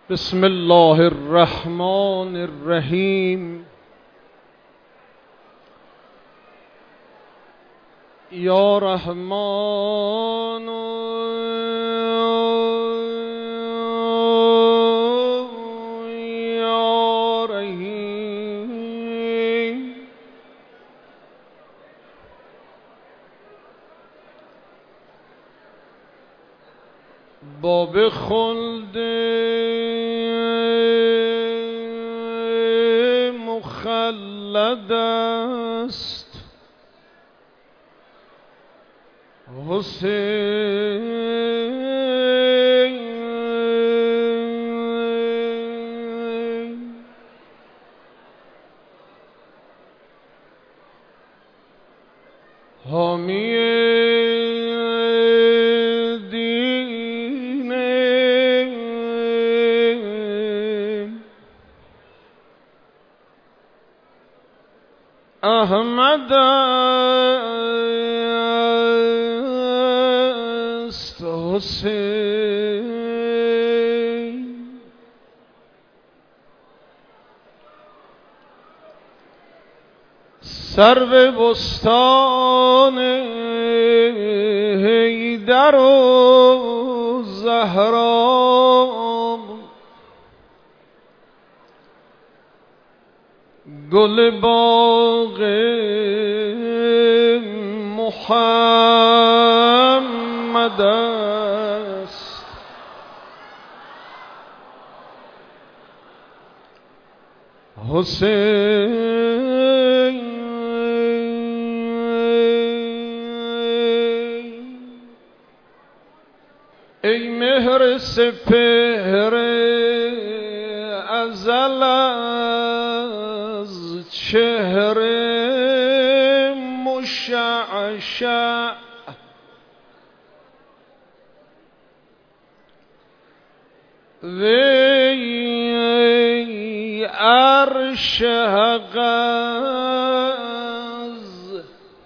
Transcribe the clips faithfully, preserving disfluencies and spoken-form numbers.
بسم الله الرحمن الرحیم. یا رحمان یا رحیم. باب خلد مخلد است حسین. حامی دین احمد است حسین. سرو بستان حیدر و زهرا، گل باغ محمد است حسین. ای مهر سپهر ازل از چهره مشعشع، وی عرش حق از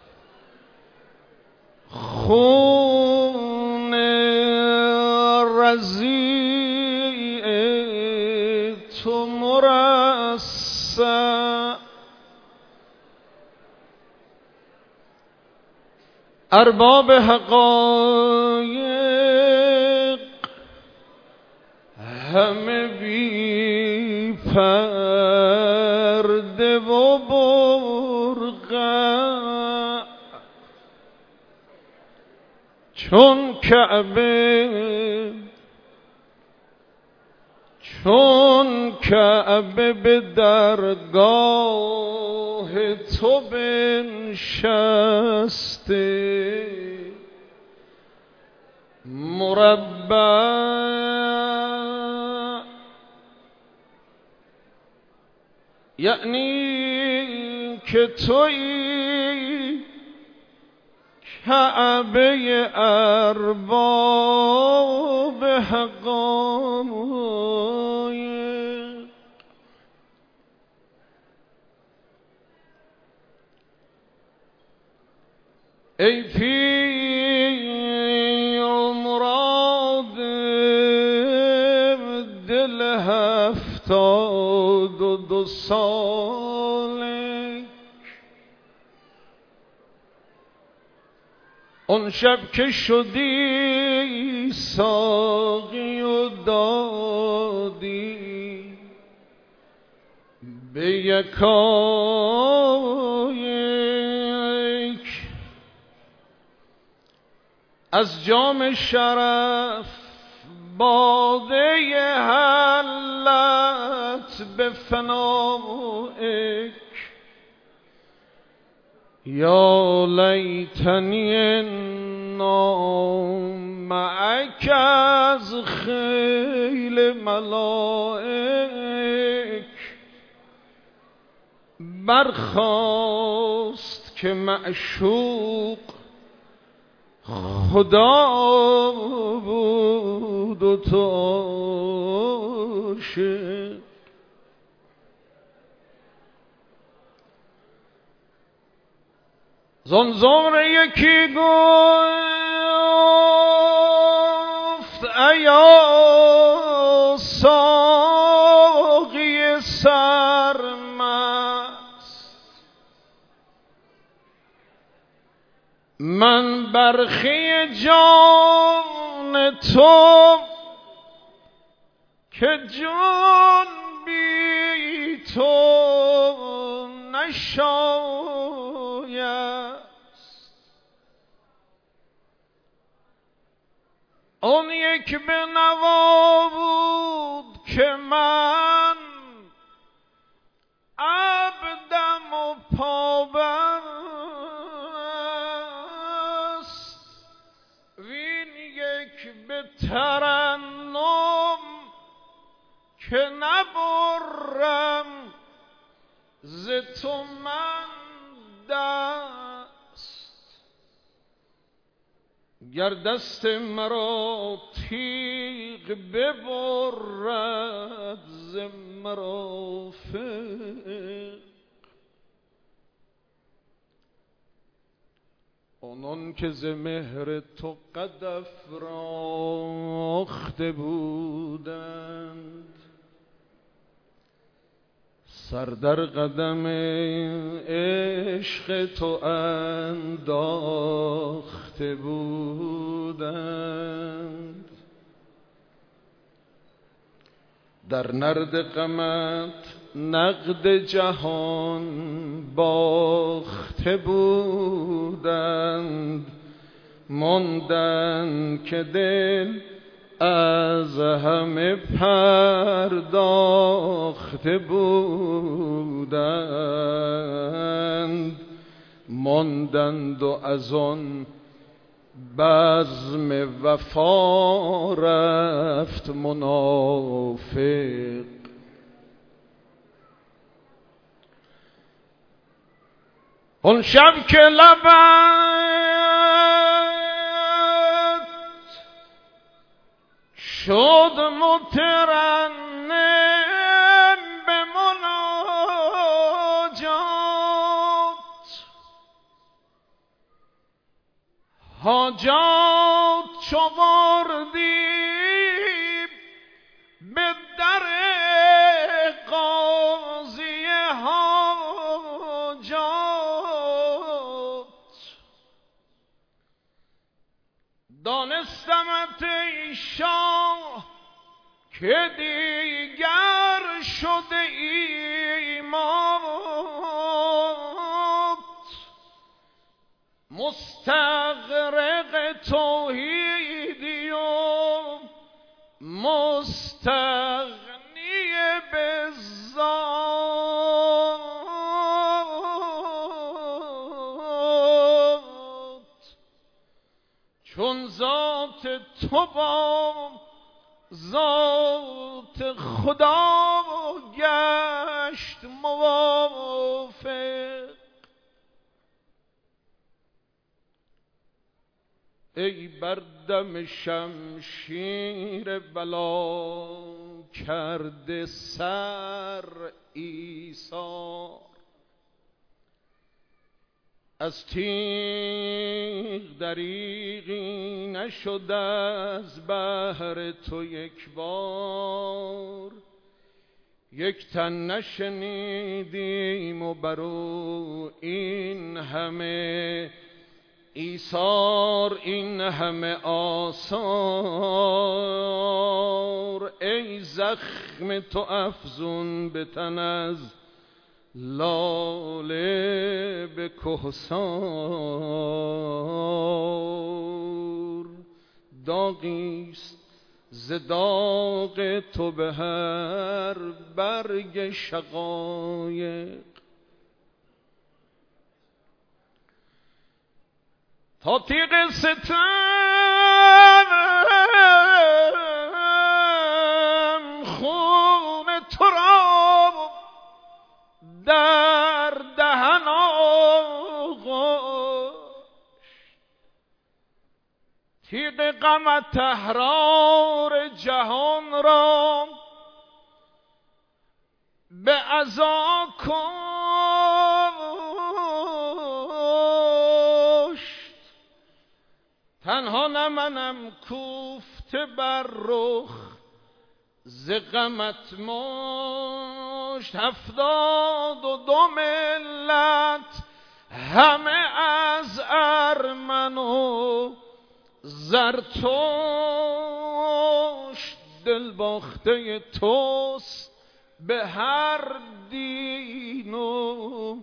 خون رضیع تو مرصع. ارباب حقایق همه بی پرده و برقع، چون کعبه چون کعبه به درگاه تو بنشسته مربع. یعنی که تویی کعبه ارباب حقایق. ای پیر و مراد دل هفتاد و دو ساله، اون شب که شدی ساقی و دادی به یکایک از جام شرف باده حلت به فنائک. یا لیتنی نام معک از خیل ملائک. برخاست که معشوق خدا بود و تو عاشق. زان زمره یکی گفت ایا ساقی من برخی جان تو که جان بی تو نشاید، اون یک به نوا بود که من عبدم و پابست، وین یک به ترنم که نبرم ز تو من دست. گر دست مرا تیغ ببرد ز مرافق، آنان که ز مهر تو قد افراخته بودند، سر در قدم عشق تو انداخته بودند. در نرد غمت نقد جهان باخته بودند، ماندن که دل از همه پرداخته بودند، ماندند و از آن بزم وفا رفت منافق. اون شب که لبت شد مترنم به مناجات، حاجات چو بردی به در قاضی حاجات، دانستمت ای شاه که دیگر شده ایمات، مستغرق توحیدی و مستغنی به ذات، چون ذات تو با ذات خدا گشت موافق. ای بر دم شمشیر بلا کرده سر ایثار، از تیغ دریغی نشد از بهر تو یک بار، یک تن نشنیدیم و برو این همه ایثار، این همه آثار. ای زخم تو افزون به تن از لاله به کهسار، داغیست ز داغ تو به هر برگ شقایق. تا تیغ ستم خون تو را در دهن آغشت، تیغ غمت تحرار جهان را به عزا کشت. تنها نه منم کوفته بر رخ ز غمت مشت، هفتاد و دو ملت همه از ارمن و زرتشت دل باخته توست به هر دین و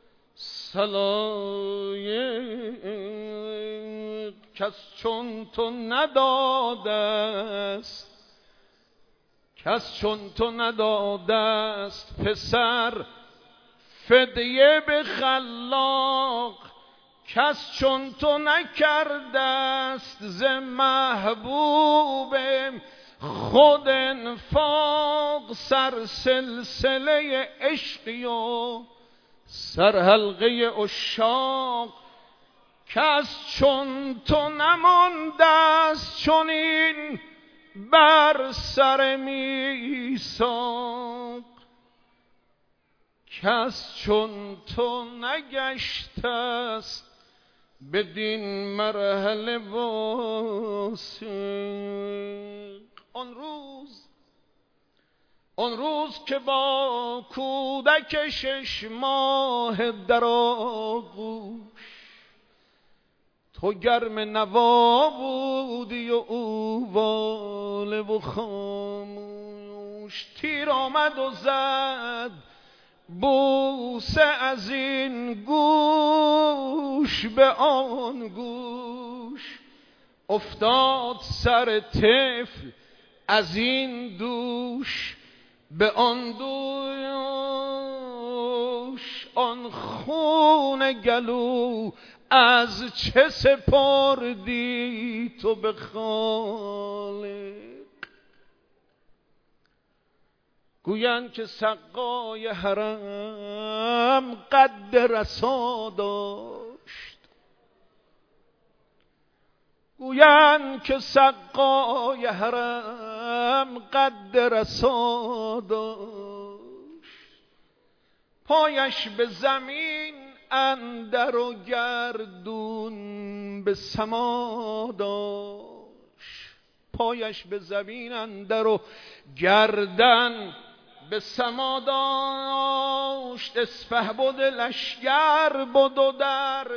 سلایق. کس چون تو نداده است، کس چون تو نداده است پسر فدیه به خلاق. کس چون تو نکرده است ز محبوب خود انفاق. سر سلسله عشقی و سر حلقه عشاق. کس چون تو نمانده است چنین بر سر میثاق. کس چون تو نگشته است بدین مرحله واسق. آن روز آن روز که با کودک شش ماه در آغوش تو گرم نوا بودی و او واله و خاموش. تیر آمد و زد بوسه از این گوش به آن گوش. افتاد سر طفل از این دوش به آن دوش. آن خون گلو از چه سپردی تو به خالق. گویند که سقای حرم قد رسا داشت. گویند که سقای حرم قد رسا داشت. پایش به زمین اندر و گردون به سما داشت. پایش به زمین اندر و گردن به سما داشت. اسپهبد لشگر بود و در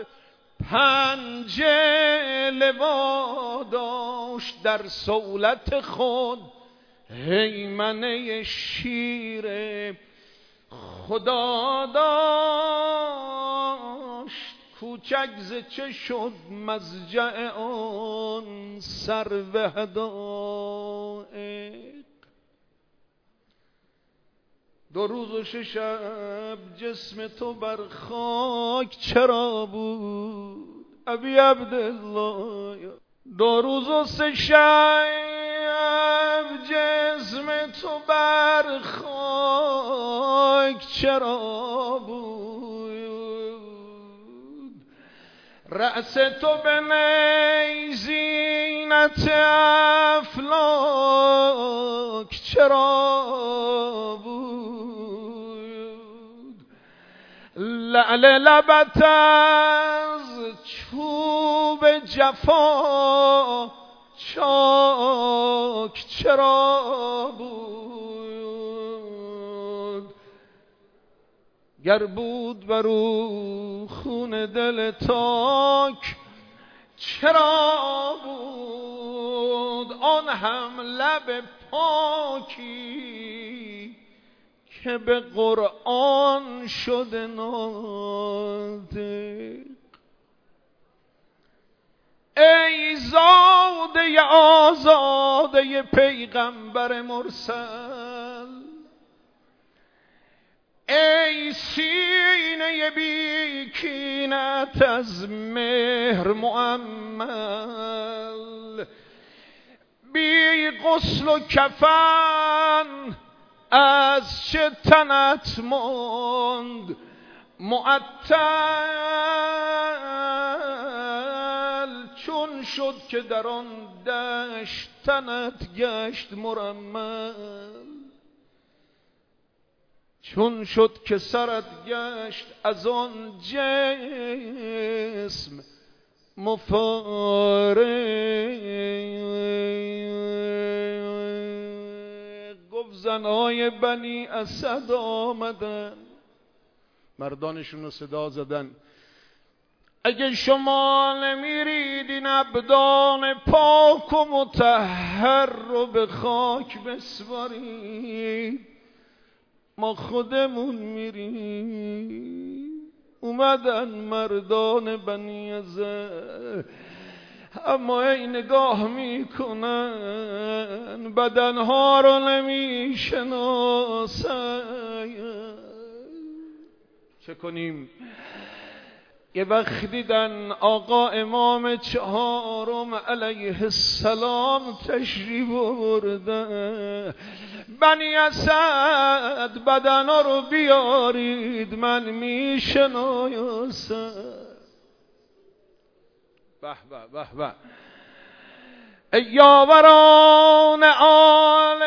پنجه لوا داشت. در صولت خود هیمنه شیر خدا داشت. کوچک ز چه شد مضجع آن سرو حدائق. دو روز و شش شب جسم تو بر خاک چرا بود ابی عبدالله؟ دو روز و سه شب جسم تو بر خاک چرا بود؟ رأس تو به نیزینت افلاک چرا بود؟ لعل لبت از چوب جفا چاک چرا بود؟ گر بود برو خون دل تاک چرا بود؟ آن هم لب پاکی که به قرآن شده ناطق. ای زاده آزاده پیغمبر مرسل، ای سینه بی کینت از مهر مؤمل، بی غسل و کفن از چه تنت ماند معطل؟ چون شد که در آن دشت تنت گشت مرمل، چون شد که سرت گشت از آن جسم مفارق. گفت زنهای بنی اسد آمدن، مردانشون رو صدا زدن، اگه شما نمیرید این ابدان پاک و مطهر رو به خاک بسپارید، ما خودمون میریم. اومدن مردان بنی ازد، اما ای نگاه میکنن بدنها رو نمیشناسن. چه کنیم؟ یه وقت دیدن آقا امام چهارم علیه السلام تشریف آورده، بنی اسد بدنا رو بیارید من میشناسم. به به به به. ای یاوران آل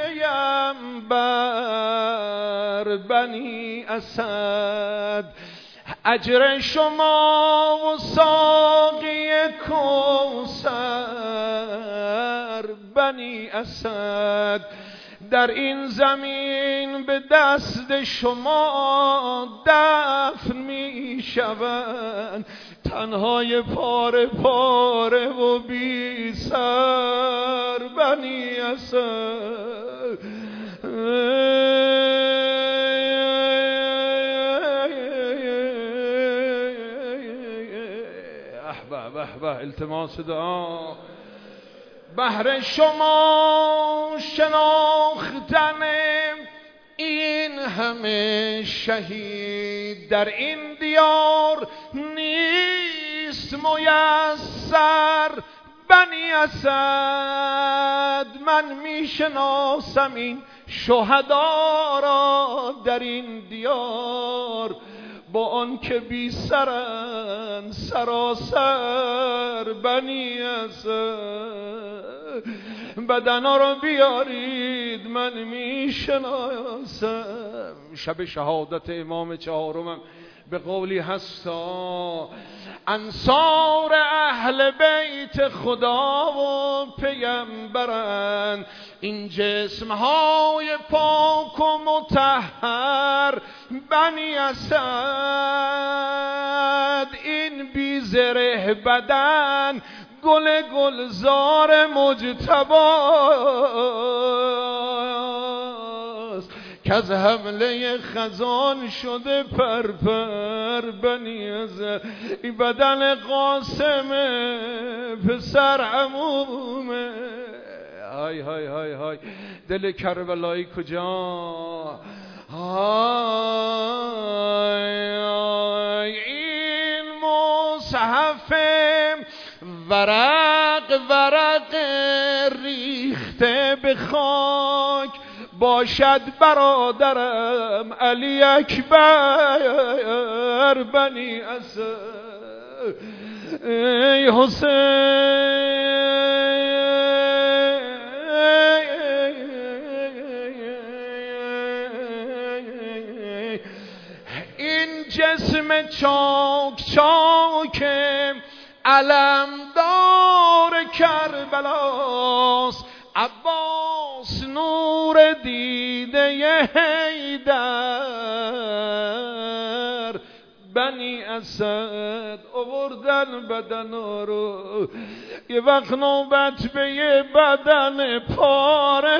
پیمبر بنی اسد، اجر شما و ساقی کوثر بنی اسد در این زمین به دست شما دفن می شوند، تنهای پاره پاره و بی سر بنی اسد. به به التماس دعا. بهر شما شناختن این همه شهید در این دیار نیست میسر بنی اسد. من میشناسم این شهدا را در این دیار، با آن که بی سرن سراسر بنی اسد. بدنا رو بیارید من میشناسم. شب شهادت امام چهارمم به قولی هستا انصار اهل بیت خدا و پیمبرن، این جسمهای پاک و مطهر بنی اسد، این بیزره بدن گل گلزار مجتباست که از حمله خزان شده پرپر بنی اسد. این بدن قاسم پسر عمومه. های های های های دل کربلایی کجا؟ های های این مصحف ورق ورق ریخته به خاک باشد برادرم علی اکبر بنی اسد. ای حسین این جسم چاک چاک علمدار کربلاست، عباس نور دیده حیدر بنی اسد. آوردن بدن رو یه وقت نوبت به یه بدن پاره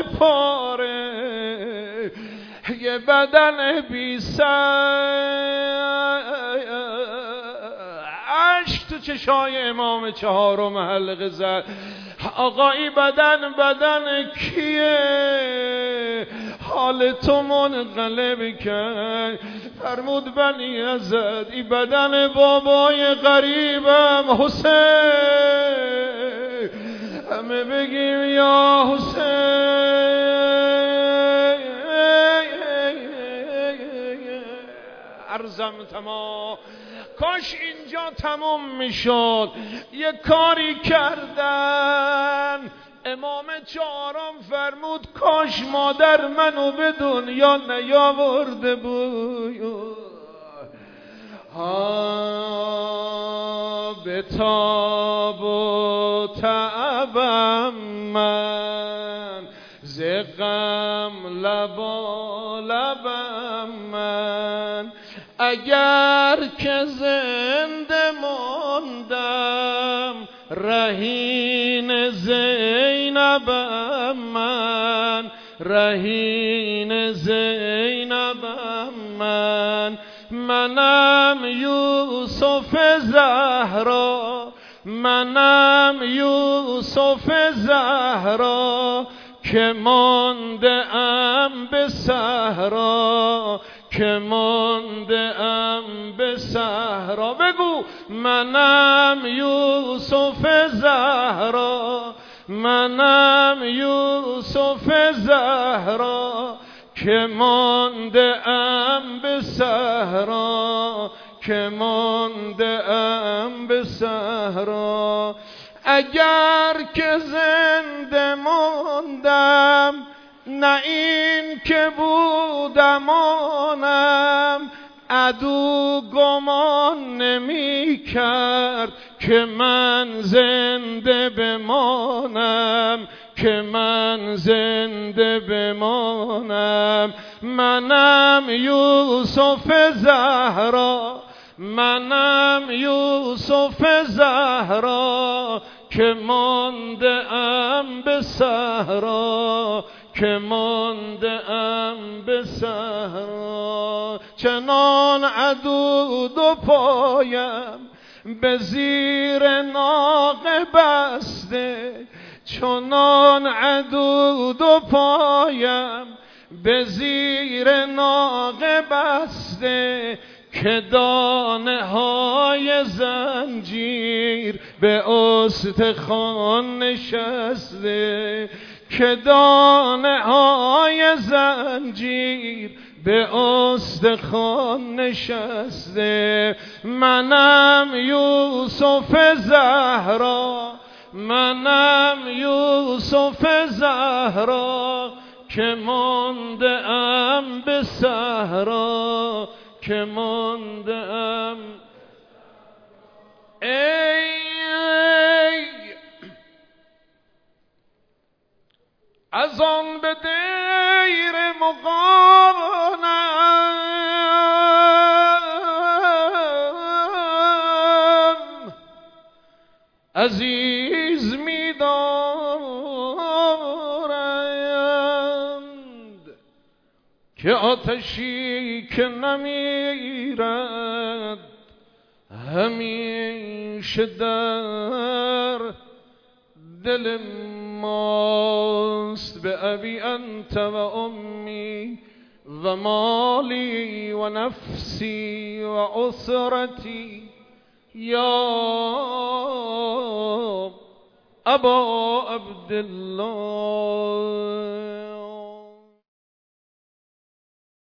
پاره، یه بدن بی سر، عشق تو چشای امام چهارم حلقه زد. آقا ای بدن بدن کیه؟ حال تو منقلب کرد. فرمود بنی اسد ای بدن بابای غریبم حسین. همه بگیم یا حسین. عرضم تمام. کاش اینجا تموم میشد. یه کاری کردن امام چهارم فرمود کاش مادر منو به دنیا نیاورده بود. ها به تاب و تعبم من ز غم لبا لبم من، اگر که زنده ماندم رهین زینبم من، رهین زینبم من، منم یوسف زهرا، منم یوسف زهرا که مانده ام به صحرا، که مانده ام به صحرا. بگو منم یوسف زهرا، منم یوسف زهرا که مانده ام به صحرا، که مانده ام به صحرا. اگر که زنده ماندم نه این که بودم آنم، عدو گمان نمی کرد که من زنده بمانم، که من زنده بمانم. منم یوسف زهرا، منم یوسف زهرا که مانده ام به صحرا، که مانده ام به صحرا. چنان عدو دو پایم به زیر ناقه بسته، چنان عدو دو پایم به زیر ناقه بسته که دانه های زنجیر به استخوان نشسته، که دانه های زنجیر به استخوان نشسته. منم یوسف زهرا، منم یوسف زهرا که مانده ام به صحرا، که مانده ام. ای از آن به دیر مقامم عزیز می دارند که آتشی که نمیرد همیشه در دل ماست. به ابی انت و امی و مالی و نفسی و اسرتی یا ابا عبدالله.